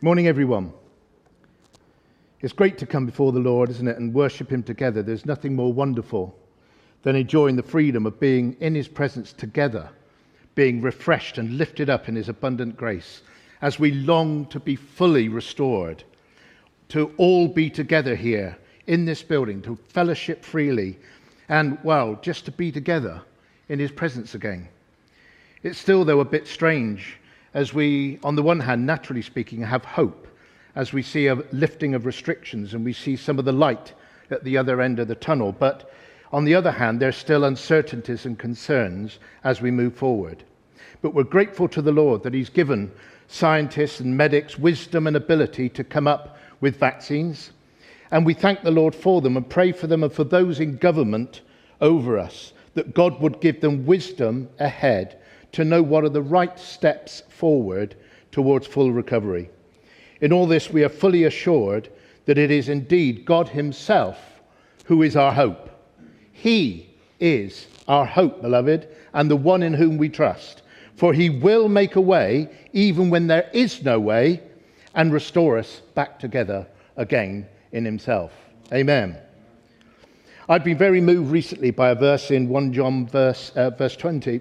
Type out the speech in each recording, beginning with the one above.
Morning, everyone. It's great to come before the Lord, isn't it, and worship him together. There's nothing more wonderful than enjoying the freedom of being in his presence together, being refreshed and lifted up in his abundant grace as we long to be fully restored, to all be together here in this building, to fellowship freely, and, well, just to be together in his presence again. It's still, though, a bit strange as we, on the one hand, naturally speaking, have hope as we see a lifting of restrictions and we see some of the light at the other end of the tunnel. But on the other hand, there's still uncertainties and concerns as we move forward. But we're grateful to the Lord that he's given scientists and medics wisdom and ability to come up with vaccines. And we thank the Lord for them and pray for them and for those in government over us, that God would give them wisdom ahead to know what are the right steps forward towards full recovery. In all this, we are fully assured that it is indeed God himself who is our hope. He is our hope, beloved, and the one in whom we trust. For he will make a way even when there is no way and restore us back together again in himself. Amen. I've been very moved recently by a verse in 1 John 5, verse 20,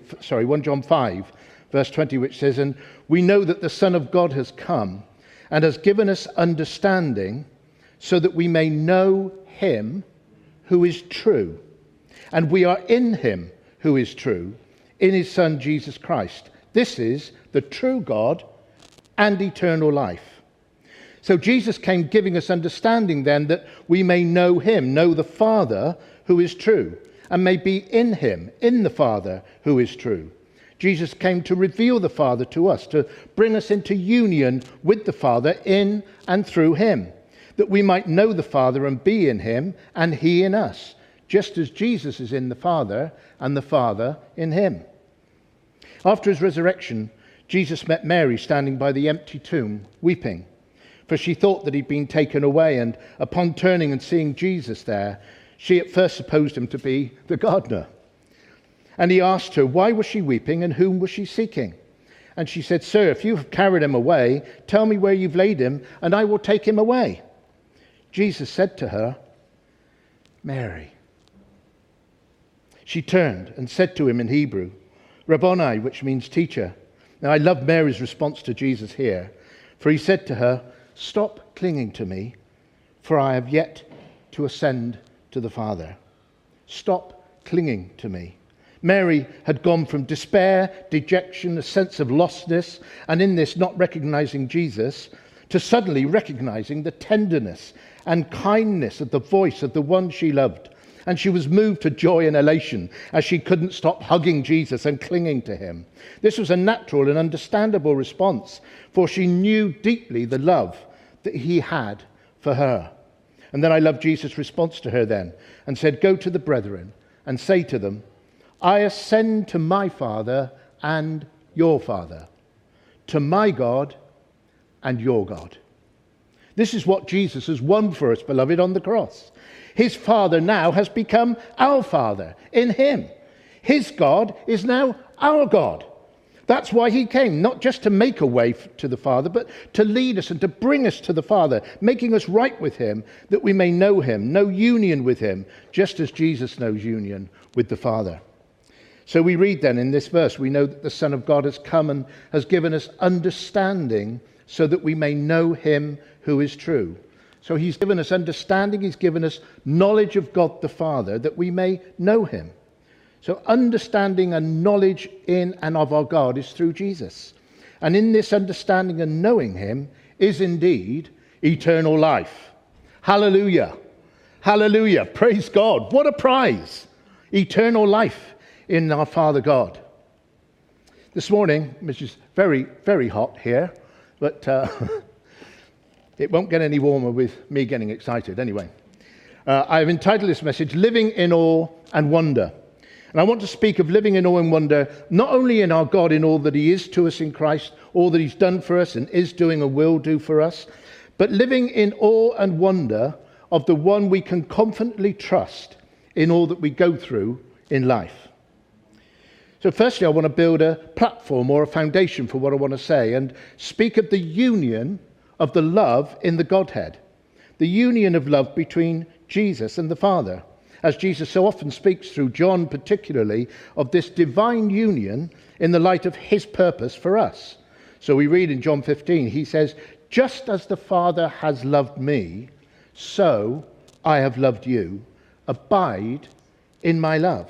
which says, "And we know that the Son of God has come and has given us understanding so that we may know him who is true. And we are in him who is true, in his Son Jesus Christ. This is the true God and eternal life." So Jesus came giving us understanding then that we may know him, know the Father who is true, and may be in him, in the Father who is true. Jesus came to reveal the Father to us, to bring us into union with the Father in and through him, that we might know the Father and be in him and he in us, just as Jesus is in the Father and the Father in him. After his resurrection, Jesus met Mary standing by the empty tomb, weeping. For she thought that he'd been taken away, and upon turning and seeing Jesus there, she at first supposed him to be the gardener. And he asked her, why was she weeping, and whom was she seeking? And she said, "Sir, if you have carried him away, tell me where you've laid him, and I will take him away." Jesus said to her, "Mary." She turned and said to him in Hebrew, "Rabboni," which means teacher. Now I love Mary's response to Jesus here, for he said to her, "Stop clinging to me, for I have yet to ascend to the Father." Stop clinging to me. Mary had gone from despair, dejection, a sense of lostness, and in this not recognizing Jesus, to suddenly recognizing the tenderness and kindness of the voice of the one she loved. And she was moved to joy and elation as she couldn't stop hugging Jesus and clinging to him. This was a natural and understandable response, for she knew deeply the love that he had for her. And then I love Jesus' response to her then, and said, "Go to the brethren and say to them, I ascend to my Father and your Father, to my God and your God." This is what Jesus has won for us, beloved, on the cross. His Father now has become our Father in him. His God is now our God. That's why he came, not just to make a way to the Father, but to lead us and to bring us to the Father, making us right with him, that we may know him, know union with him, just as Jesus knows union with the Father. So we read then in this verse, we know that the Son of God has come and has given us understanding so that we may know him who is true. So he's given us understanding, he's given us knowledge of God the Father, that we may know him. So understanding and knowledge in and of our God is through Jesus. And in this understanding and knowing him is indeed eternal life. Hallelujah. Hallelujah. Praise God. What a prize. Eternal life in our Father God. This morning, which is very, very hot here, but it won't get any warmer with me getting excited anyway. I've entitled this message, Living in Awe and Wonder. And I want to speak of living in awe and wonder, not only in our God in all that he is to us in Christ, all that he's done for us and is doing and will do for us, but living in awe and wonder of the one we can confidently trust in all that we go through in life. So firstly, I want to build a platform or a foundation for what I want to say and speak of the union of the love in the Godhead, the union of love between Jesus and the Father, as Jesus so often speaks through John particularly of this divine union in the light of his purpose for us. So we read in John 15, he says, "Just as the Father has loved me, so I have loved you. Abide in my love."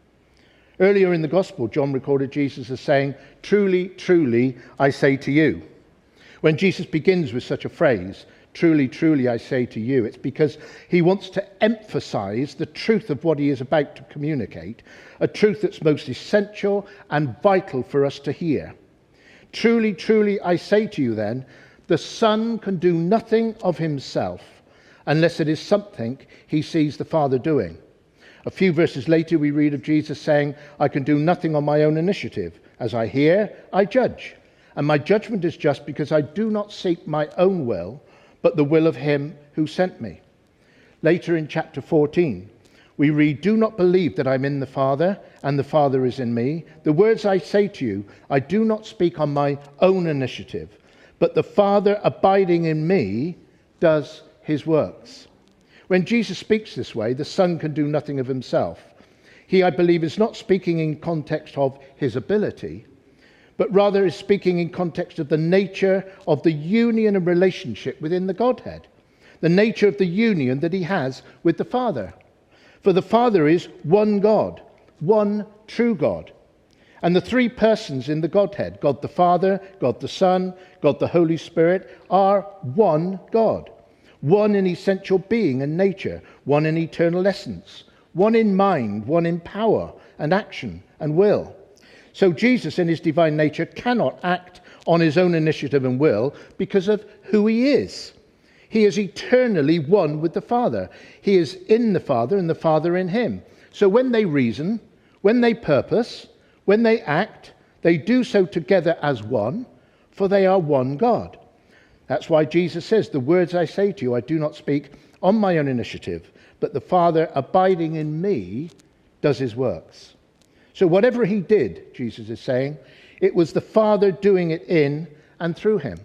Earlier in the Gospel, John recorded Jesus as saying, "Truly, truly, I say to you." When Jesus begins with such a phrase, "Truly, truly, I say to you," it's because he wants to emphasize the truth of what he is about to communicate, a truth that's most essential and vital for us to hear. "Truly, truly, I say to you then, the Son can do nothing of himself unless it is something he sees the Father doing." A few verses later, we read of Jesus saying, "I can do nothing on my own initiative. As I hear, I judge. And my judgment is just because I do not seek my own will, but the will of him who sent me." Later in chapter 14, we read, "Do not believe that I'm in the Father and the Father is in me. The words I say to you, I do not speak on my own initiative, but the Father abiding in me does his works." When Jesus speaks this way, the Son can do nothing of himself. He, I believe, is not speaking in context of his ability, but rather is speaking in context of the nature of the union and relationship within the Godhead, the nature of the union that he has with the Father. For the Father is one God, one true God. And the three persons in the Godhead, God the Father, God the Son, God the Holy Spirit, are one God. One in essential being and nature, one in eternal essence, one in mind, one in power and action and will. So Jesus in his divine nature cannot act on his own initiative and will because of who he is. He is eternally one with the Father. He is in the Father and the Father in him. So when they reason, when they purpose, when they act, they do so together as one, for they are one God. That's why Jesus says, "The words I say to you, I do not speak on my own initiative, but the Father abiding in me does his works." So whatever he did, Jesus is saying, it was the Father doing it in and through him.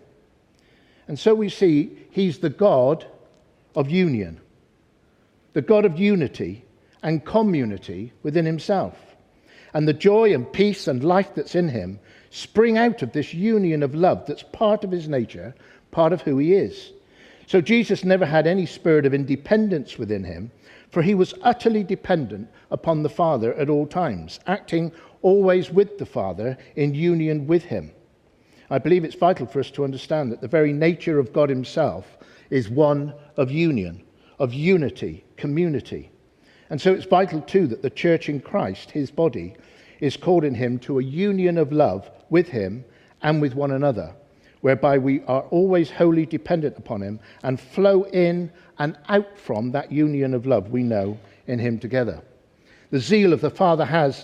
And so we see he's the God of union, the God of unity and community within himself. And the joy and peace and life that's in him spring out of this union of love that's part of his nature, part of who he is. So Jesus never had any spirit of independence within him, for he was utterly dependent upon the Father at all times, acting always with the Father in union with him. I believe it's vital for us to understand that the very nature of God himself is one of union, of unity, community. And so it's vital too that the church in Christ, his body, is called in him to a union of love with him and with one another, whereby we are always wholly dependent upon him and flow in and out from that union of love we know in him together. The zeal of the Father has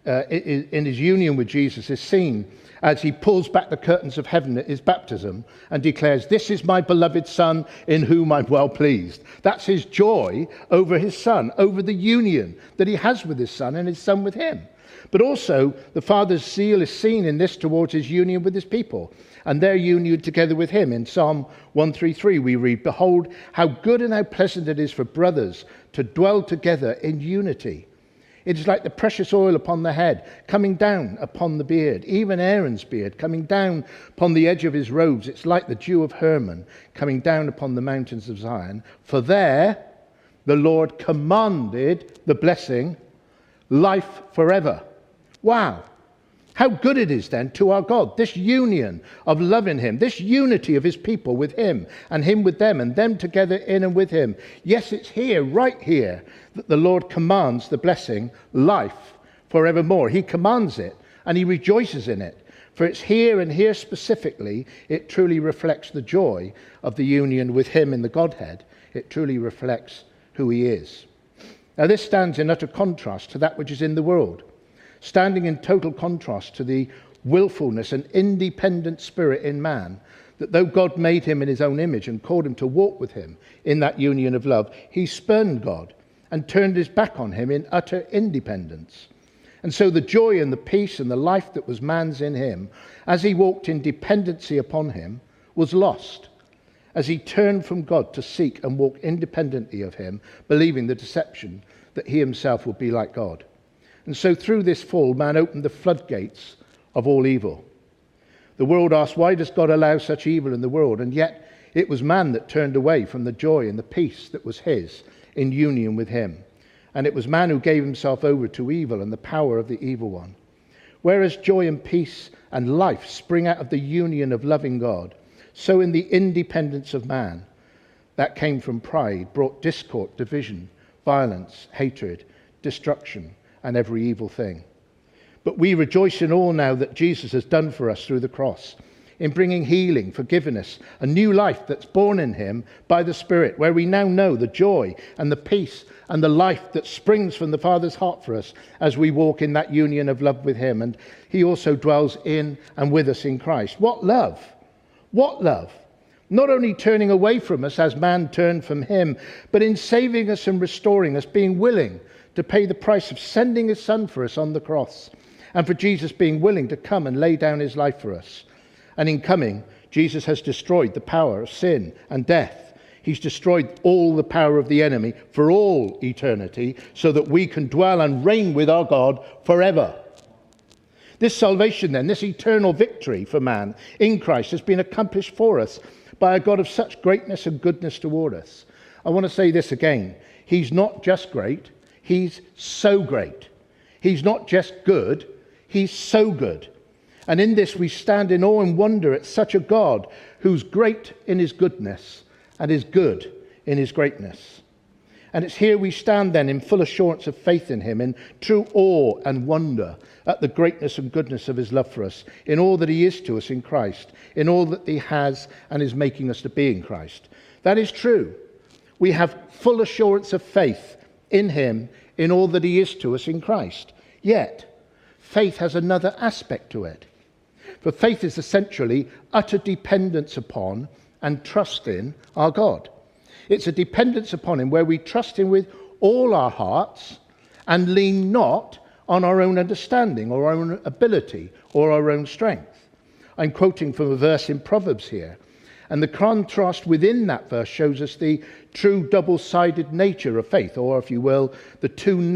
in his union with Jesus is seen as he pulls back the curtains of heaven at his baptism and declares, "This is my beloved Son in whom I'm well pleased." That's his joy over his Son, over the union that he has with his Son and his Son with him. But also the Father's zeal is seen in this towards his union with his people and their union together with him. In Psalm 133 we read, "Behold, how good and how pleasant it is for brothers to dwell together in unity. It is like the precious oil upon the head, coming down upon the beard, even Aaron's beard, coming down upon the edge of his robes. It's like the dew of Hermon, coming down upon the mountains of Zion. For there the Lord commanded the blessing, life forever." Wow. How good it is then to our God, this union of love in him, this unity of his people with him and him with them and them together in and with him. Yes, it's here, right here, that the Lord commands the blessing, life forevermore. He commands it and he rejoices in it. For it's here and here specifically, it truly reflects the joy of the union with him in the Godhead. It truly reflects who he is. Now this stands in utter contrast to that which is in the world, standing in total contrast to the willfulness and independent spirit in man, that though God made him in his own image and called him to walk with him in that union of love, he spurned God and turned his back on him in utter independence. And so the joy and the peace and the life that was man's in him, as he walked in dependency upon him, was lost. as he turned from God to seek and walk independently of him, believing the deception that he himself would be like God. And so through this fall, man opened the floodgates of all evil. The world asked, why does God allow such evil in the world? And yet it was man that turned away from the joy and the peace that was his in union with him. And it was man who gave himself over to evil and the power of the evil one. Whereas joy and peace and life spring out of the union of loving God, so in the independence of man, that came from pride, brought discord, division, violence, hatred, destruction, and every evil thing. But we rejoice in all now that Jesus has done for us through the cross, in bringing healing, forgiveness, a new life that's born in him by the Spirit, where we now know the joy and the peace and the life that springs from the Father's heart for us as we walk in that union of love with him. And he also dwells in and with us in Christ. What love! What love! Not only turning away from us as man turned from him, but in saving us and restoring us, being willing to pay the price of sending his Son for us on the cross, and for Jesus being willing to come and lay down his life for us. And in coming, Jesus has destroyed the power of sin and death. He's destroyed all the power of the enemy for all eternity, so that we can dwell and reign with our God forever. This salvation then, this eternal victory for man in Christ, has been accomplished for us by a God of such greatness and goodness toward us. I want to say this again. He's not just great, he's so great. He's not just good, he's so good. And in this we stand in awe and wonder at such a God who's great in his goodness and is good in his greatness. And it's here we stand then in full assurance of faith in him, in true awe and wonder at the greatness and goodness of his love for us, in all that he is to us in Christ, in all that he has and is making us to be in Christ. That is true. We have full assurance of faith in him, in all that he is to us in Christ. Yet, faith has another aspect to it. For faith is essentially utter dependence upon and trust in our God. It's a dependence upon him where we trust him with all our hearts and lean not on our own understanding or our own ability or our own strength. I'm quoting from a verse in Proverbs here. And the contrast within that verse shows us the true double-sided nature of faith, or if you will, the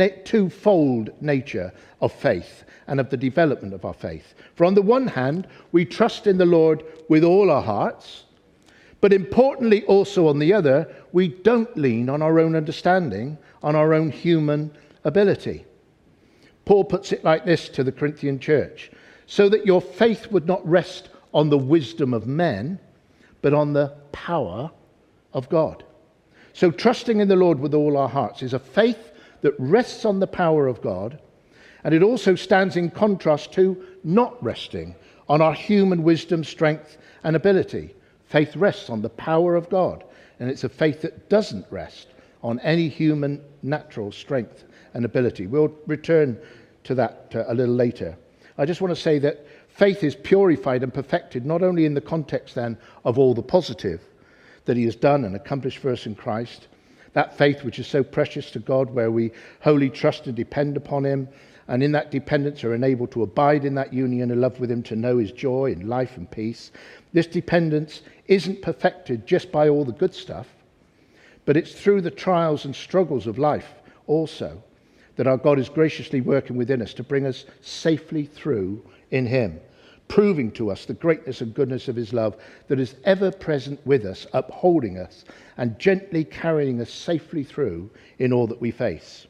twofold nature of faith and of the development of our faith. For on the one hand, we trust in the Lord with all our hearts, but importantly also on the other, we don't lean on our own understanding, on our own human ability. Paul puts it like this to the Corinthian church: so that your faith would not rest on the wisdom of men, but on the power of God. So trusting in the Lord with all our hearts is a faith that rests on the power of God, and it also stands in contrast to not resting on our human wisdom, strength, and ability. Faith rests on the power of God, and it's a faith that doesn't rest on any human natural strength and ability. We'll return to that a little later. I just want to say that faith is purified and perfected not only in the context then of all the positive that he has done and accomplished for us in Christ, that faith which is so precious to God, where we wholly trust and depend upon him, and in that dependence are enabled to abide in that union and love with him, to know his joy and life and peace. This dependence isn't perfected just by all the good stuff, but it's through the trials and struggles of life also that our God is graciously working within us to bring us safely through in him, proving to us the greatness and goodness of his love that is ever present with us, upholding us and gently carrying us safely through in all that we face.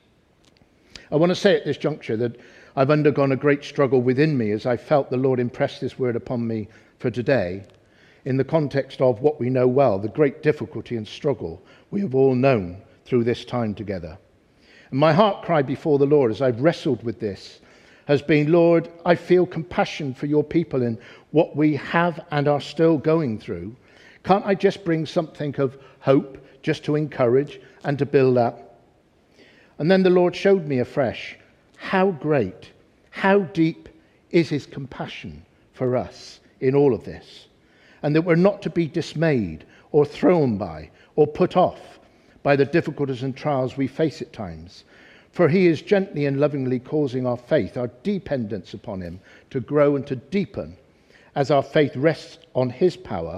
I want to say at this juncture that I've undergone a great struggle within me as I felt the Lord impress this word upon me for today, in the context of what we know well, the great difficulty and struggle we have all known through this time together. And my heart cry before the Lord as I've wrestled with this has been, Lord, I feel compassion for your people in what we have and are still going through. Can't I just bring something of hope just to encourage and to build up? And then the Lord showed me afresh how great, how deep is his compassion for us in all of this, and that we're not to be dismayed or thrown by or put off by the difficulties and trials we face at times. For he is gently and lovingly causing our faith, our dependence upon him, to grow and to deepen as our faith rests on his power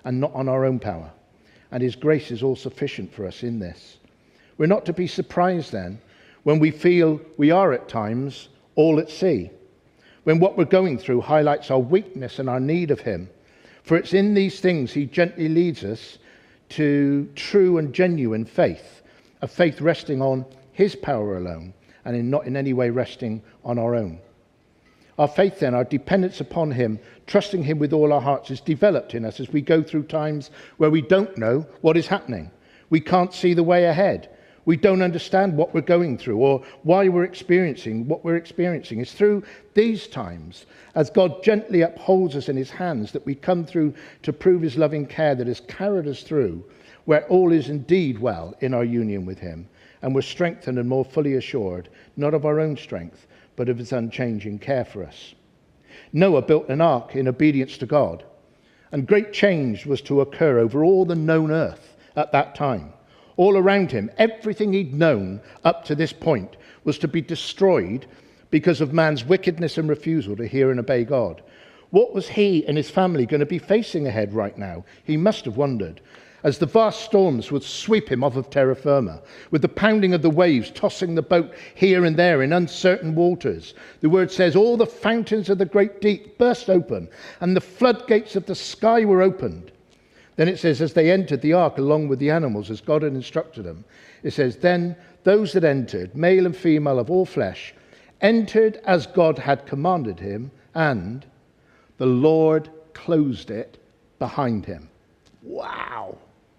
and not on our own power. And his grace is all sufficient for us in this. We're not to be surprised then when we feel we are at times all at sea, when what we're going through highlights our weakness and our need of him. For it's in these things he gently leads us to true and genuine faith, a faith resting on his power alone and not in any way resting on our own. Our faith then, our dependence upon him, trusting him with all our hearts, is developed in us as we go through times where we don't know what is happening. We can't see the way ahead. We don't understand what we're going through or why we're experiencing what we're experiencing. It's through these times, as God gently upholds us in his hands, that we come through to prove his loving care that has carried us through, where all is indeed well in our union with him. And we're strengthened and more fully assured, not of our own strength, but of his unchanging care for us. Noah built an ark in obedience to God, and great change was to occur over all the known earth at that time. All around him, everything he'd known up to this point was to be destroyed because of man's wickedness and refusal to hear and obey God. What was he and his family going to be facing ahead right now? He must have wondered, as the vast storms would sweep him off of terra firma, with the pounding of the waves tossing the boat here and there in uncertain waters. The word says all the fountains of the great deep burst open, and the floodgates of the sky were opened. Then it says, as they entered the ark along with the animals, as God had instructed them, it says, then those that entered, male and female of all flesh, entered as God had commanded him, and the Lord closed it behind him. Wow.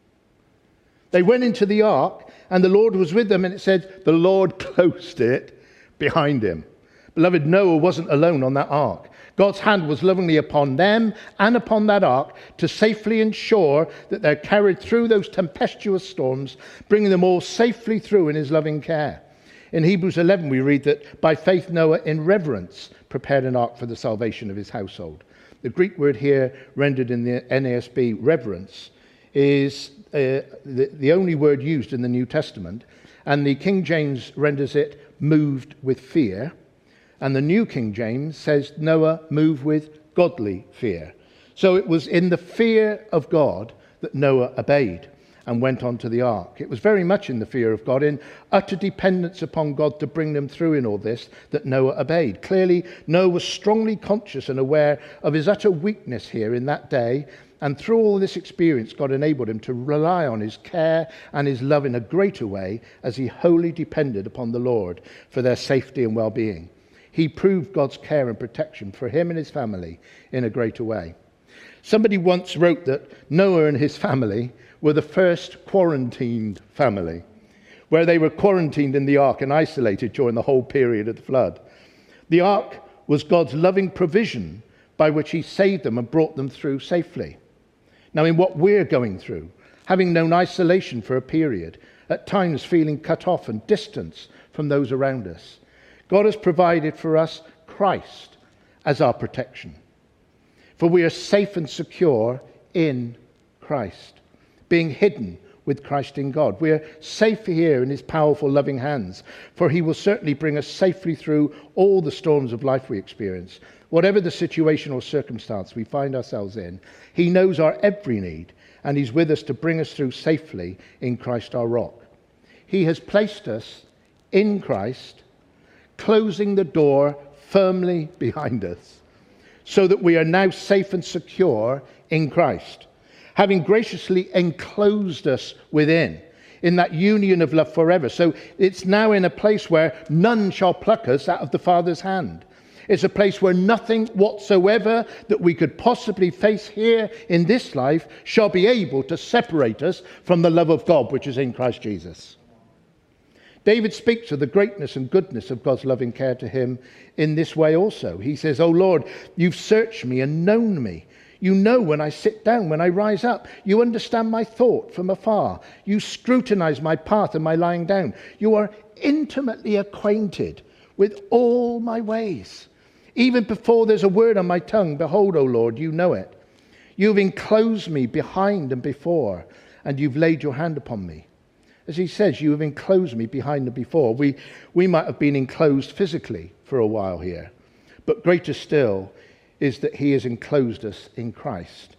They went into the ark, and the Lord was with them, and it said, the Lord closed it behind him. Beloved, Noah wasn't alone on that ark. God's hand was lovingly upon them and upon that ark to safely ensure that they're carried through those tempestuous storms, bringing them all safely through in his loving care. In Hebrews 11, we read that by faith Noah in reverence prepared an ark for the salvation of his household. The Greek word here rendered in the NASB, reverence, is the only word used in the New Testament, and the King James renders it moved with fear. And the New King James says Noah moved with godly fear. So it was in the fear of God that Noah obeyed and went on to the ark. It was very much in the fear of God, in utter dependence upon God to bring them through in all this, that Noah obeyed. Clearly, Noah was strongly conscious and aware of his utter weakness here in that day. And through all this experience, God enabled him to rely on his care and his love in a greater way as he wholly depended upon the Lord for their safety and well-being. He proved God's care and protection for him and his family in a greater way. Somebody once wrote that Noah and his family were the first quarantined family, where they were quarantined in the ark and isolated during the whole period of the flood. The ark was God's loving provision by which he saved them and brought them through safely. Now, in what we're going through, having known isolation for a period, at times feeling cut off and distanced from those around us, God has provided for us Christ as our protection. For we are safe and secure in Christ, being hidden with Christ in God. We are safe here in his powerful, loving hands, for he will certainly bring us safely through all the storms of life we experience. Whatever the situation or circumstance we find ourselves in, he knows our every need, and he's with us to bring us through safely in Christ our rock. He has placed us in Christ, closing the door firmly behind us, so that we are now safe and secure in Christ, having graciously enclosed us within, in that union of love forever. So it's now in a place where none shall pluck us out of the Father's hand. It's a place where nothing whatsoever that we could possibly face here in this life shall be able to separate us from the love of God, which is in Christ Jesus. David speaks of the greatness and goodness of God's loving care to him in this way also. He says, "O Lord, you've searched me and known me. You know when I sit down, when I rise up. You understand my thought from afar. You scrutinize my path and my lying down. You are intimately acquainted with all my ways. Even before there's a word on my tongue, behold, O Lord, you know it. You've enclosed me behind and before, and you've laid your hand upon me." As he says, you have enclosed me behind and before. We might have been enclosed physically for a while here, but greater still is that he has enclosed us in Christ,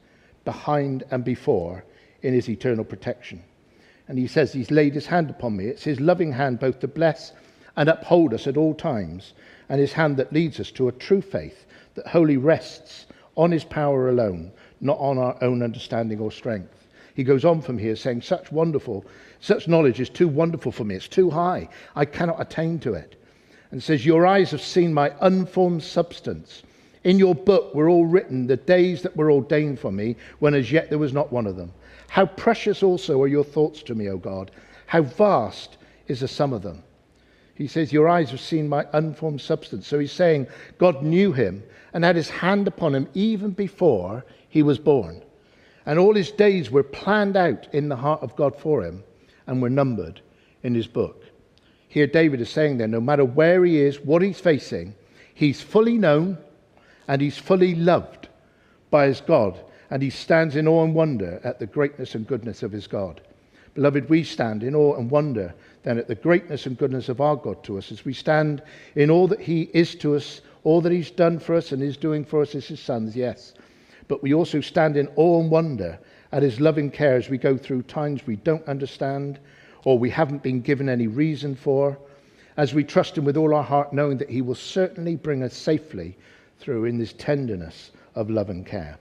behind and before in his eternal protection. And he says he's laid his hand upon me. It's his loving hand both to bless and uphold us at all times, and his hand that leads us to a true faith that wholly rests on his power alone, not on our own understanding or strength. He goes on from here saying, such knowledge is too wonderful for me. It's too high. I cannot attain to it. And says, your eyes have seen my unformed substance. In your book were all written the days that were ordained for me, when as yet there was not one of them. How precious also are your thoughts to me, O God. How vast is the sum of them. He says, your eyes have seen my unformed substance. So he's saying God knew him and had his hand upon him even before he was born. And all his days were planned out in the heart of God for him and were numbered in his book. Here David is saying then, no matter where he is, what he's facing, he's fully known and he's fully loved by his God. And he stands in awe and wonder at the greatness and goodness of his God. Beloved, we stand in awe and wonder then at the greatness and goodness of our God to us, as we stand in all that he is to us, all that he's done for us and is doing for us as his sons, yes. But we also stand in awe and wonder at his loving care as we go through times we don't understand or we haven't been given any reason for, as we trust him with all our heart, knowing that he will certainly bring us safely through in this tenderness of love and care.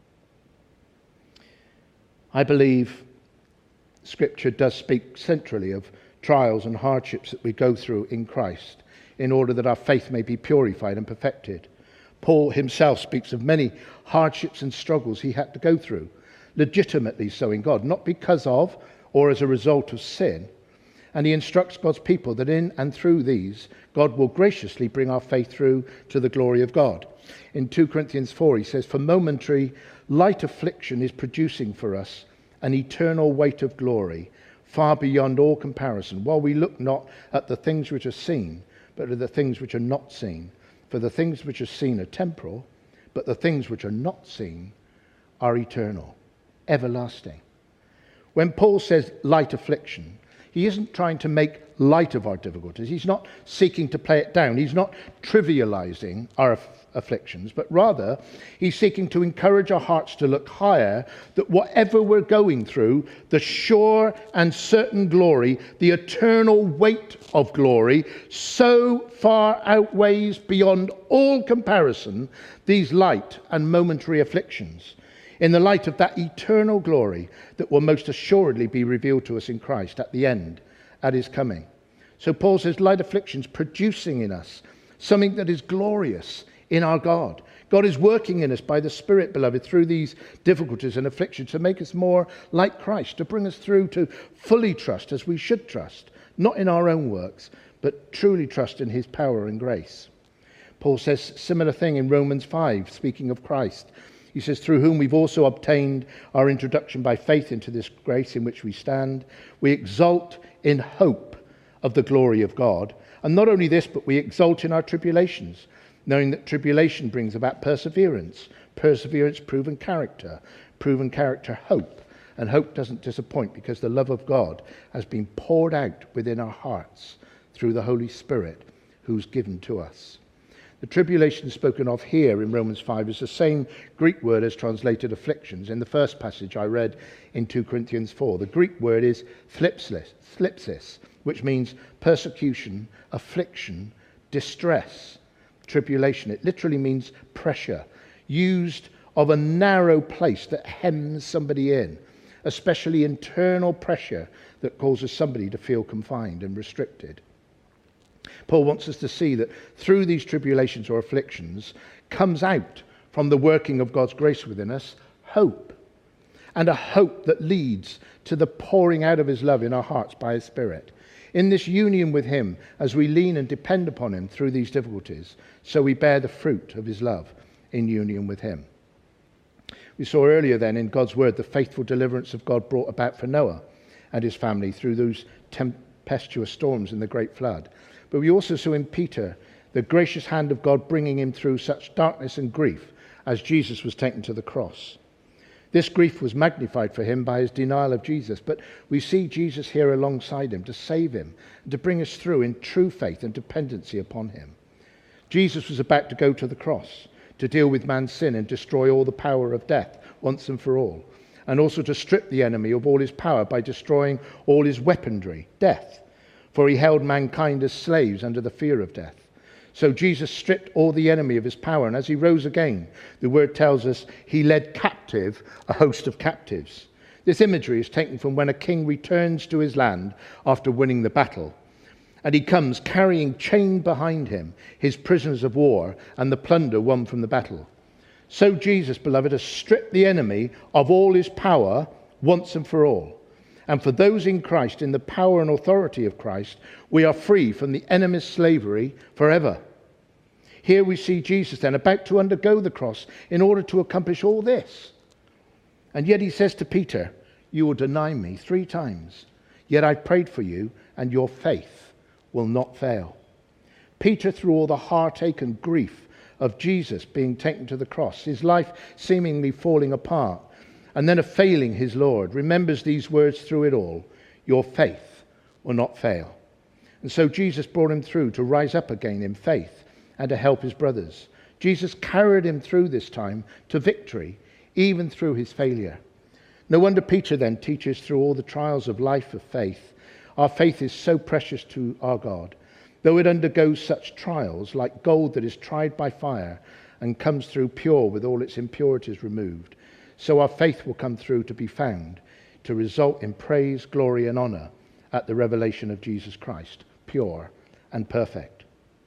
I believe Scripture does speak centrally of trials and hardships that we go through in Christ in order that our faith may be purified and perfected. Paul himself speaks of many hardships and struggles he had to go through, legitimately so in God, not because of or as a result of sin. And he instructs God's people that in and through these, God will graciously bring our faith through to the glory of God. In 2 Corinthians 4, he says, for momentary light affliction is producing for us an eternal weight of glory, far beyond all comparison, while we look not at the things which are seen, but at the things which are not seen. For the things which are seen are temporal, but the things which are not seen are eternal, everlasting. When Paul says light affliction, he isn't trying to make light of our difficulties. He's not seeking to play it down. He's not trivializing our afflictions, but rather he's seeking to encourage our hearts to look higher, that whatever we're going through, the sure and certain glory, the eternal weight of glory, so far outweighs beyond all comparison these light and momentary afflictions, in the light of that eternal glory that will most assuredly be revealed to us in Christ at the end, at his coming. So Paul says light afflictions producing in us something that is glorious in our God. God is working in us by the Spirit, beloved, through these difficulties and afflictions to make us more like Christ, to bring us through to fully trust as we should trust, not in our own works, but truly trust in his power and grace. Paul says similar thing in Romans 5, speaking of Christ. He says, through whom we've also obtained our introduction by faith into this grace in which we stand. We exult in hope of the glory of God. And not only this, but we exult in our tribulations, knowing that tribulation brings about perseverance, perseverance, proven character hope, and hope doesn't disappoint because the love of God has been poured out within our hearts through the Holy Spirit who's given to us. The tribulation spoken of here in Romans 5 is the same Greek word as translated afflictions in the first passage I read in 2 Corinthians 4. The Greek word is thlipsis, which means persecution, affliction, distress, tribulation. It literally means pressure, used of a narrow place that hems somebody in, especially internal pressure that causes somebody to feel confined and restricted. Paul wants us to see that through these tribulations or afflictions comes out from the working of God's grace within us hope, and a hope that leads to the pouring out of his love in our hearts by his Spirit. In this union with him, as we lean and depend upon him through these difficulties, so we bear the fruit of his love in union with him. We saw earlier then in God's word the faithful deliverance of God brought about for Noah and his family through those tempestuous storms in the great flood. But we also saw in Peter the gracious hand of God bringing him through such darkness and grief as Jesus was taken to the cross. This grief was magnified for him by his denial of Jesus, but we see Jesus here alongside him to save him and to bring us through in true faith and dependency upon him. Jesus was about to go to the cross to deal with man's sin and destroy all the power of death once and for all, and also to strip the enemy of all his power by destroying all his weaponry, death. For he held mankind as slaves under the fear of death. So Jesus stripped all the enemy of his power, and as he rose again, the word tells us he led captive a host of captives. This imagery is taken from when a king returns to his land after winning the battle, and he comes carrying chained behind him his prisoners of war and the plunder won from the battle. So Jesus, beloved, has stripped the enemy of all his power once and for all. And for those in Christ, in the power and authority of Christ, we are free from the enemy's slavery forever. Here we see Jesus then about to undergo the cross in order to accomplish all this. And yet he says to Peter, "You will deny me 3 times. Yet I prayed for you, and your faith will not fail." Peter, through all the heartache and grief of Jesus being taken to the cross, his life seemingly falling apart, and then of failing his Lord, remembers these words through it all: "Your faith will not fail." And so Jesus brought him through to rise up again in faith and to help his brothers. Jesus carried him through this time to victory, even through his failure. No wonder Peter then teaches through all the trials of life of faith. Our faith is so precious to our God. Though it undergoes such trials, like gold that is tried by fire and comes through pure with all its impurities removed, so our faith will come through to be found, to result in praise, glory, and honor at the revelation of Jesus Christ, pure and perfect.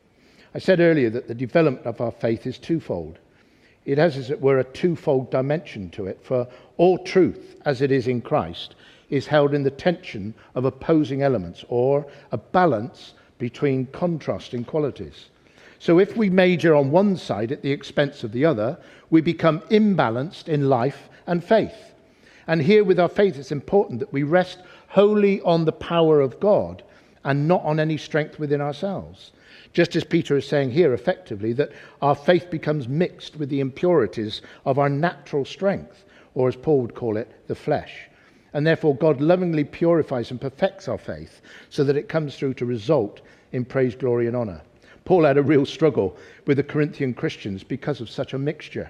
I said earlier that the development of our faith is twofold. It has, as it were, a twofold dimension to it, for all truth, as it is in Christ, is held in the tension of opposing elements, or a balance between contrasting qualities. So if we major on one side at the expense of the other, we become imbalanced in life and faith. And here with our faith, it's important that we rest wholly on the power of God and not on any strength within ourselves. Just as Peter is saying here effectively, that our faith becomes mixed with the impurities of our natural strength, or as Paul would call it, the flesh. And therefore God lovingly purifies and perfects our faith so that it comes through to result in praise, glory, and honor. Paul had a real struggle with the Corinthian Christians because of such a mixture.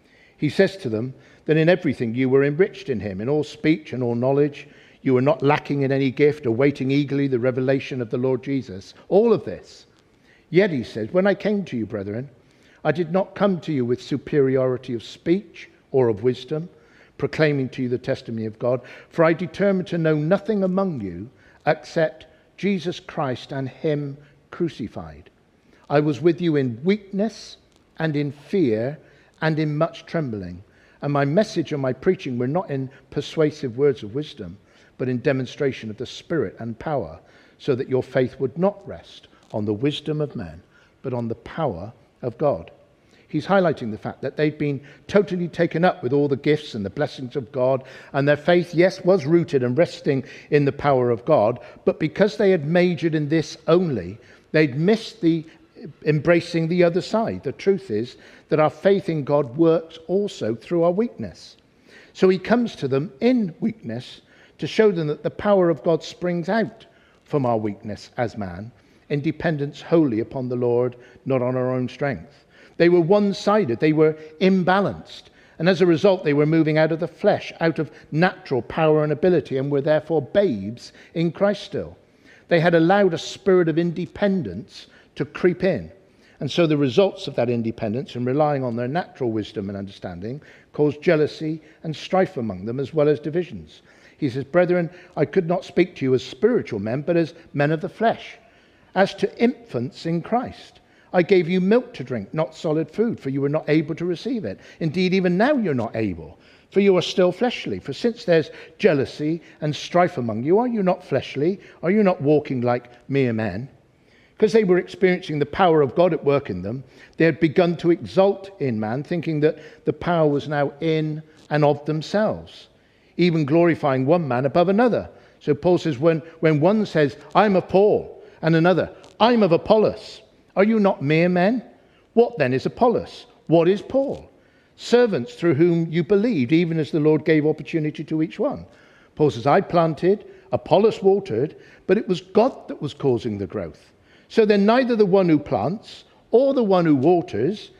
He says to them that in everything you were enriched in him, in all speech and all knowledge. You were not lacking in any gift, awaiting eagerly the revelation of the Lord Jesus. All of this. Yet, he says, when I came to you, brethren, I did not come to you with superiority of speech or of wisdom, proclaiming to you the testimony of God, for I determined to know nothing among you except Jesus Christ and him crucified. I was with you in weakness and in fear and in much trembling. And my message and my preaching were not in persuasive words of wisdom, but in demonstration of the Spirit and power, so that your faith would not rest on the wisdom of man, but on the power of God. He's highlighting the fact that they'd been totally taken up with all the gifts and the blessings of God, and their faith, yes, was rooted and resting in the power of God, but because they had majored in this only, they'd missed the embracing the other side. The truth is that our faith in God works also through our weakness. So he comes to them in weakness to show them that the power of God springs out from our weakness as man, in dependence wholly upon the Lord, not on our own strength. They were one-sided, they were imbalanced, and as a result they were moving out of the flesh, out of natural power and ability, and were therefore babes in Christ still. They had allowed a spirit of independence to creep in, and so the results of that independence and relying on their natural wisdom and understanding caused jealousy and strife among them, as well as divisions. He says, brethren, I could not speak to you as spiritual men, but as men of the flesh, as to infants in Christ. I gave you milk to drink, not solid food, for you were not able to receive it. Indeed, even now you're not able, for you are still fleshly. For since there's jealousy and strife among you, are you not fleshly? Are you not walking like mere men? Because they were experiencing the power of God at work in them, they had begun to exult in man, thinking that the power was now in and of themselves, even glorifying one man above another. So Paul says, when one says, I'm of Paul, and another, I'm of Apollos, are you not mere men? What then is Apollos? What is Paul? Servants through whom you believed, even as the Lord gave opportunity to each one. Paul says, I planted, Apollos watered, but it was God that was causing the growth. So then neither the one who plants or the one who waters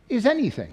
is anything,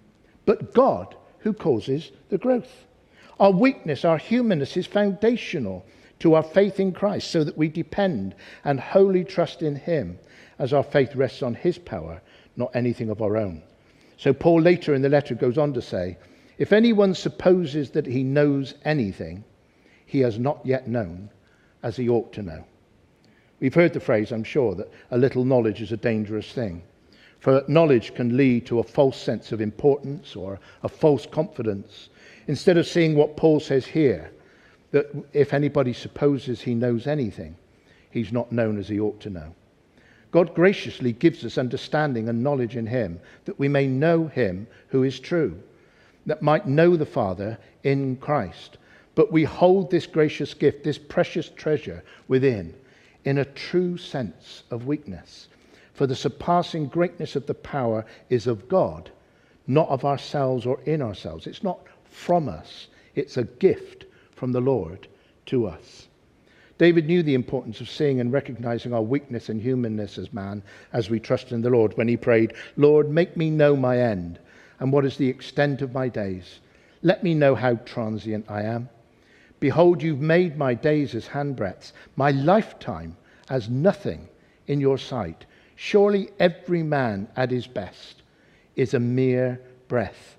but God who causes the growth. Our weakness, our humanness is foundational to our faith in Christ, so that we depend and wholly trust in him as our faith rests on his power, not anything of our own. So Paul later in the letter goes on to say, if anyone supposes that he knows anything, he has not yet known as he ought to know. We've heard the phrase, I'm sure, that a little knowledge is a dangerous thing. For knowledge can lead to a false sense of importance or a false confidence. Instead of seeing what Paul says here, that if anybody supposes he knows anything, he's not known as he ought to know. God graciously gives us understanding and knowledge in him, that we may know him who is true, that might know the Father in Christ. But we hold this gracious gift, this precious treasure within, in a true sense of weakness. For the surpassing greatness of the power is of God, not of ourselves or in ourselves. It's not from us. It's a gift from the Lord to us. David knew the importance of seeing and recognizing our weakness and humanness as man as we trust in the Lord when he prayed, Lord, make me know my end and what is the extent of my days. Let me know how transient I am. Behold, you've made my days as handbreadths, my lifetime as nothing in your sight. Surely every man at his best is a mere breath.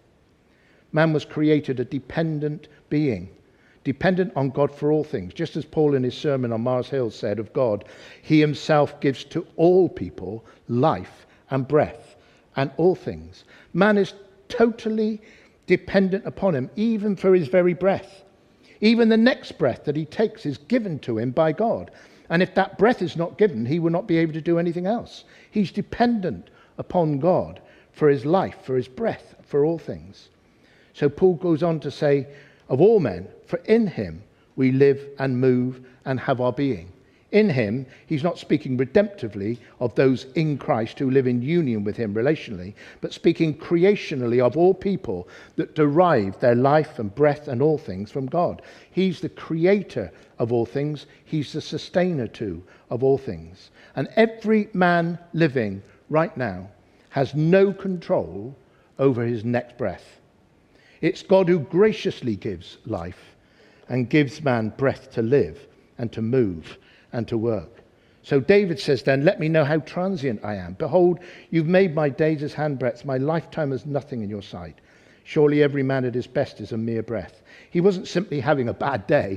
Man was created a dependent being, dependent on God for all things. Just as Paul in his sermon on Mars Hill said of God, he himself gives to all people life and breath and all things. Man is totally dependent upon him, even for his very breath. Even the next breath that he takes is given to him by God. And if that breath is not given, he will not be able to do anything else. He's dependent upon God for his life, for his breath, for all things. So Paul goes on to say, of all men, for in him we live and move and have our being. In him, he's not speaking redemptively of those in Christ who live in union with him relationally, but speaking creationally of all people that derive their life and breath and all things from God. He's the creator of all things. He's the sustainer too of all things. And every man living right now has no control over his next breath. It's God who graciously gives life and gives man breath to live and to move and to work. So David says then, let me know how transient I am. Behold, you've made my days as handbreadths, my lifetime as nothing in your sight. Surely every man at his best is a mere breath. He wasn't simply having a bad day.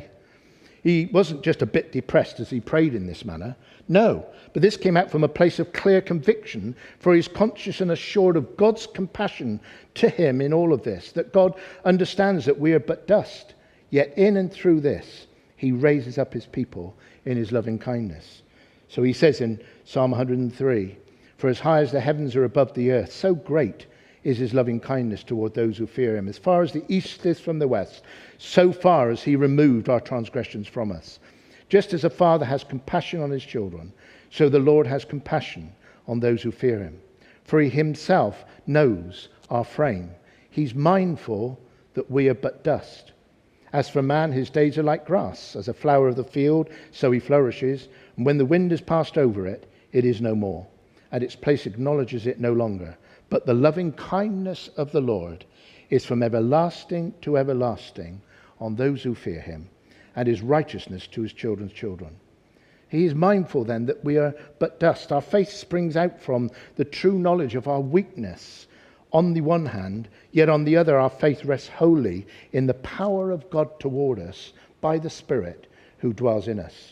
He wasn't just a bit depressed as he prayed in this manner. No, but this came out from a place of clear conviction, for he's conscious and assured of God's compassion to him in all of this, that God understands that we are but dust, yet in and through this, he raises up his people in his loving kindness. So he says in Psalm 103, for as high as the heavens are above the earth, so great is his loving kindness toward those who fear him. As far as the east is from the west, so far as he removed our transgressions from us. Just as a father has compassion on his children, so the Lord has compassion on those who fear him. For he himself knows our frame. He's mindful that we are but dust. As for man, his days are like grass. As a flower of the field, so he flourishes. And when the wind has passed over it, it is no more. And its place acknowledges it no longer. But the loving kindness of the Lord is from everlasting to everlasting on those who fear him, and his righteousness to his children's children. He is mindful then that we are but dust. Our faith springs out from the true knowledge of our weakness on the one hand, yet on the other our faith rests wholly in the power of God toward us by the Spirit who dwells in us.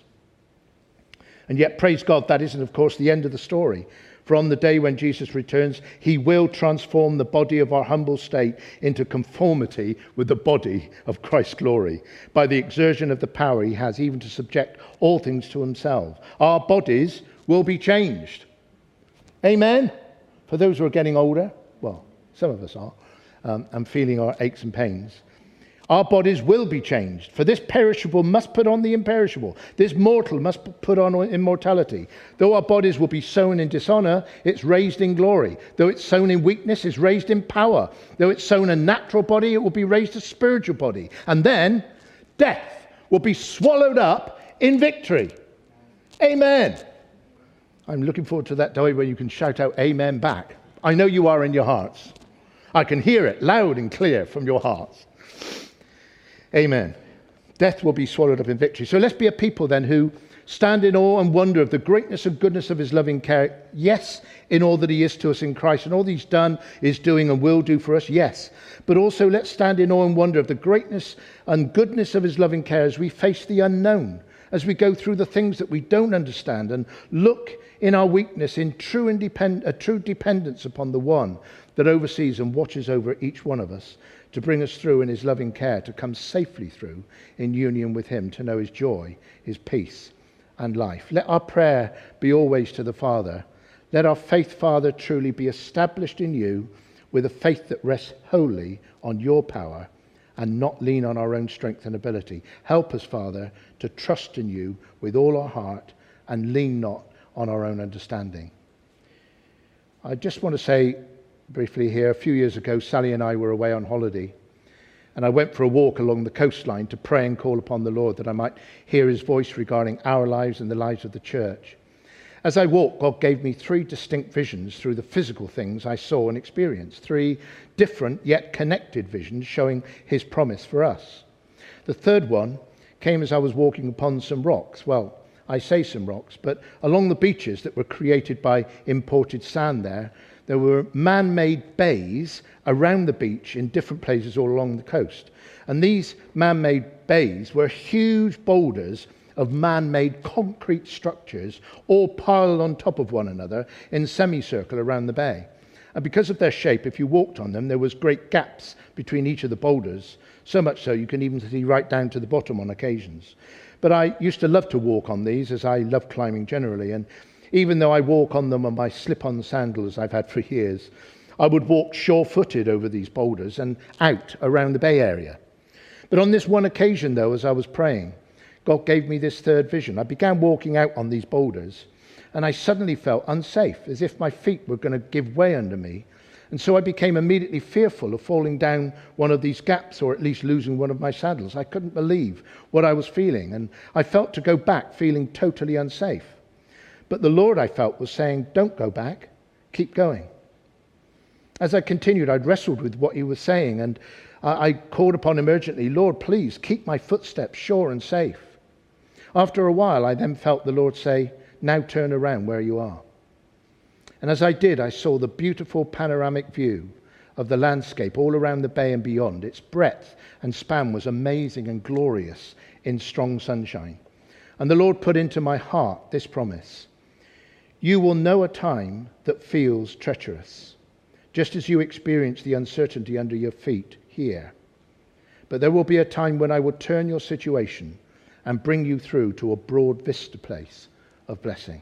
And yet, praise God, that isn't, of course, the end of the story. For on the day when Jesus returns, he will transform the body of our humble state into conformity with the body of Christ's glory by the exertion of the power he has even to subject all things to himself. Our bodies will be changed. Amen? For those who are getting older, well, some of us are, and feeling our aches and pains. Our bodies will be changed, for this perishable must put on the imperishable. This mortal must put on immortality. Though our bodies will be sown in dishonor, it's raised in glory. Though it's sown in weakness, it's raised in power. Though it's sown a natural body, it will be raised a spiritual body. And then death will be swallowed up in victory. Amen. I'm looking forward to that day where you can shout out amen back. I know you are in your hearts. I can hear it loud and clear from your hearts. Amen. Death will be swallowed up in victory. So let's be a people then who stand in awe and wonder of the greatness and goodness of his loving care. Yes, in all that he is to us in Christ, and all that he's done, is doing, and will do for us. Yes. But also let's stand in awe and wonder of the greatness and goodness of his loving care as we face the unknown, as we go through the things that we don't understand, and look in our weakness in true dependence upon the one that oversees and watches over each one of us, to bring us through in his loving care, to come safely through in union with him, to know his joy, his peace and life. Let our prayer be always to the Father. Let our faith, Father, truly be established in you, with a faith that rests wholly on your power and not lean on our own strength and ability. Help us, Father, to trust in you with all our heart and lean not on our own understanding. I just want to say briefly here, a few years ago, Sally and I were away on holiday, and I went for a walk along the coastline to pray and call upon the Lord that I might hear his voice regarding our lives and the lives of the church. As I walked, God gave me 3 distinct visions through the physical things I saw and experienced. 3 different yet connected visions showing his promise for us. The third one came as I was walking upon some rocks. Well, I say some rocks, but along the beaches that were created by imported sand there were man-made bays around the beach in different places all along the coast. And these man-made bays were huge boulders of man-made concrete structures, all piled on top of one another in semicircle around the bay. And because of their shape, if you walked on them, there was great gaps between each of the boulders, so much so you can even see right down to the bottom on occasions. But I used to love to walk on these, as I love climbing generally, and even though I walk on them on my slip-on sandals I've had for years, I would walk sure-footed over these boulders and out around the bay area. But on this one occasion, though, as I was praying, God gave me this third vision. I began walking out on these boulders, and I suddenly felt unsafe, as if my feet were going to give way under me. And so I became immediately fearful of falling down one of these gaps, or at least losing one of my saddles. I couldn't believe what I was feeling, and I felt to go back feeling totally unsafe. But the Lord, I felt, was saying, don't go back, keep going. As I continued, I'd wrestled with what he was saying, and I called upon him urgently, Lord, please keep my footsteps sure and safe. After a while, I then felt the Lord say, now turn around where you are. And as I did, I saw the beautiful panoramic view of the landscape all around the bay and beyond. Its breadth and span was amazing and glorious in strong sunshine. And the Lord put into my heart this promise: you will know a time that feels treacherous, just as you experience the uncertainty under your feet here. But there will be a time when I will turn your situation and bring you through to a broad vista place of blessing.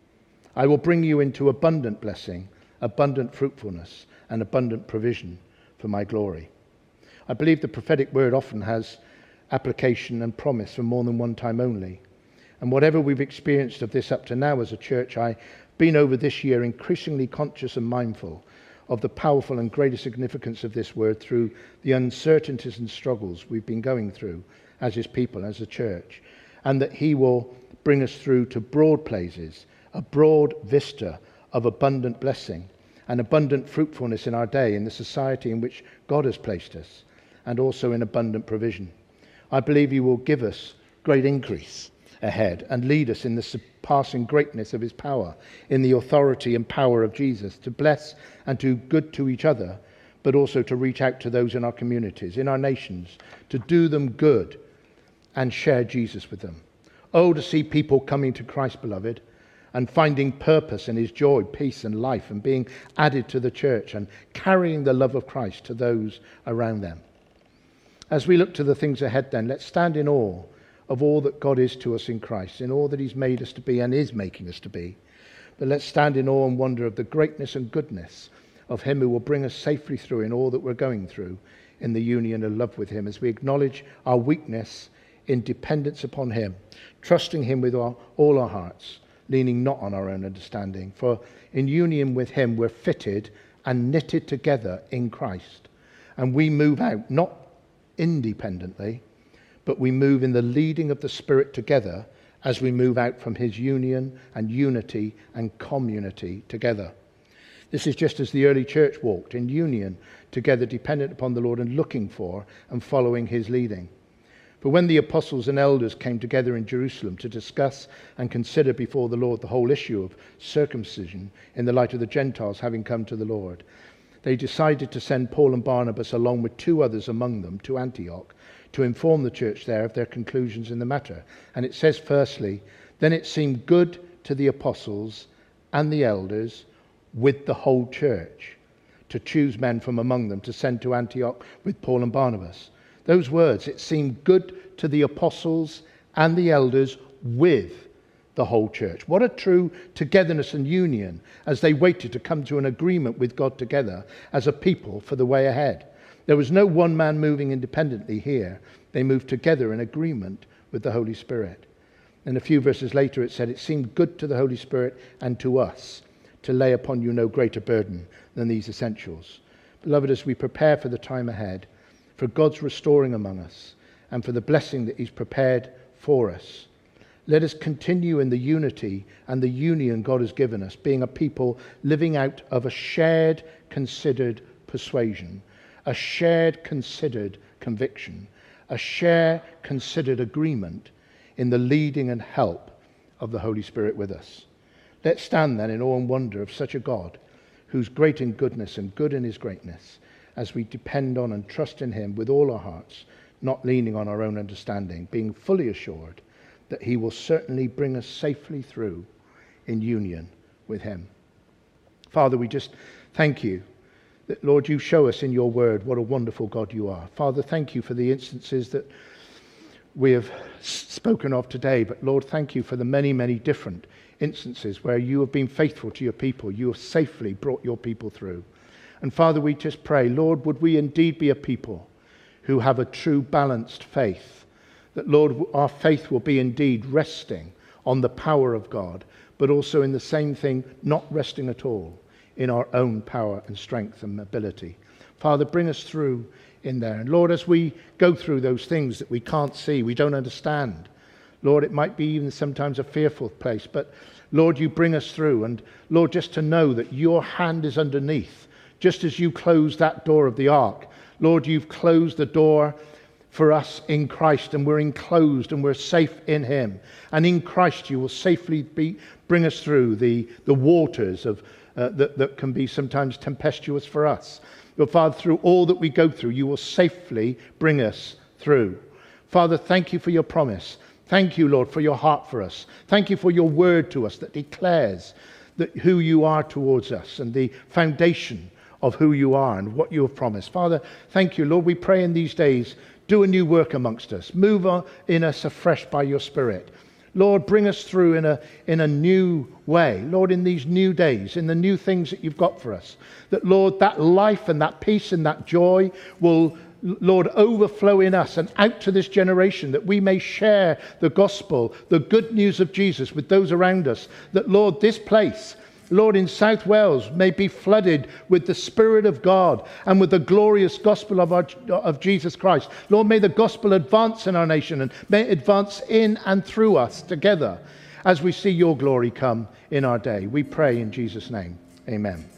I will bring you into abundant blessing, abundant fruitfulness, and abundant provision for my glory. I believe the prophetic word often has application and promise for more than one time only. And whatever we've experienced of this up to now as a church, I've been over this year increasingly conscious and mindful of the powerful and greater significance of this word through the uncertainties and struggles we've been going through as his people, as a church, and that he will bring us through to broad places, a broad vista of abundant blessing and abundant fruitfulness in our day, in the society in which God has placed us, and also in abundant provision. I believe he will give us great increase ahead and lead us in the surpassing greatness of his power, in the authority and power of Jesus, to bless and do good to each other, but also to reach out to those in our communities, in our nations, to do them good and share Jesus with them. Oh, to see people coming to Christ, beloved, and finding purpose in his joy, peace and life, and being added to the church and carrying the love of Christ to those around them. As we look to the things ahead then, let's stand in awe of all that God is to us in Christ, in all that he's made us to be and is making us to be. But let's stand in awe and wonder of the greatness and goodness of him who will bring us safely through in all that we're going through in the union of love with him, as we acknowledge our weakness in dependence upon him, trusting him with all our hearts, leaning not on our own understanding. For in union with him we're fitted and knitted together in Christ, and we move out not independently, but we move in the leading of the Spirit together as we move out from his union and unity and community together. This is just as the early church walked in union together, dependent upon the Lord and looking for and following his leading. For when the apostles and elders came together in Jerusalem to discuss and consider before the Lord the whole issue of circumcision in the light of the Gentiles having come to the Lord, they decided to send Paul and Barnabas along with 2 others among them to Antioch to inform the church there of their conclusions in the matter. And it says firstly, then it seemed good to the apostles and the elders with the whole church to choose men from among them to send to Antioch with Paul and Barnabas. Those words, it seemed good to the apostles and the elders with the whole church. What a true togetherness and union as they waited to come to an agreement with God together as a people for the way ahead. There was no one man moving independently here. They moved together in agreement with the Holy Spirit. And a few verses later it said, it seemed good to the Holy Spirit and to us to lay upon you no greater burden than these essentials. Beloved, as we prepare for the time ahead, for God's restoring among us, and for the blessing that he's prepared for us, let us continue in the unity and the union God has given us, being a people living out of a shared, considered persuasion, a shared, considered conviction, a shared, considered agreement in the leading and help of the Holy Spirit with us. Let's stand then in awe and wonder of such a God who's great in goodness and good in his greatness, as we depend on and trust in him with all our hearts, not leaning on our own understanding, being fully assured that he will certainly bring us safely through in union with him. Father, we just thank you that, Lord, you show us in your word what a wonderful God you are. Father, thank you for the instances that we have spoken of today, but Lord, thank you for the many, many different instances where you have been faithful to your people. You have safely brought your people through. And Father, we just pray, Lord, would we indeed be a people who have a true balanced faith, that, Lord, our faith will be indeed resting on the power of God, but also in the same thing, not resting at all in our own power and strength and ability. Father, bring us through in there. And Lord, as we go through those things that we can't see, we don't understand, Lord, it might be even sometimes a fearful place, but Lord, you bring us through. And Lord, just to know that your hand is underneath, just as you closed that door of the ark, Lord, you've closed the door for us in Christ, and we're enclosed and we're safe in him. And in Christ you will safely bring us through the waters of that can be sometimes tempestuous for us. But Father, through all that we go through, you will safely bring us through. Father, thank you for your promise. Thank you, Lord, for your heart for us. Thank you for your word to us that declares that who you are towards us and the foundation of who you are and what you have promised. Father, thank you, Lord. We pray in these days, do a new work amongst us. Move on in us afresh by your Spirit. Lord, bring us through in a new way. Lord, in these new days, in the new things that you've got for us. That, Lord, that life and that peace and that joy will, Lord, overflow in us and out to this generation, that we may share the gospel, the good news of Jesus with those around us. That, Lord, this place, Lord, in South Wales may be flooded with the Spirit of God and with the glorious gospel of Jesus Christ. Lord, may the gospel advance in our nation and may it advance in and through us together as we see your glory come in our day. We pray in Jesus' name. Amen.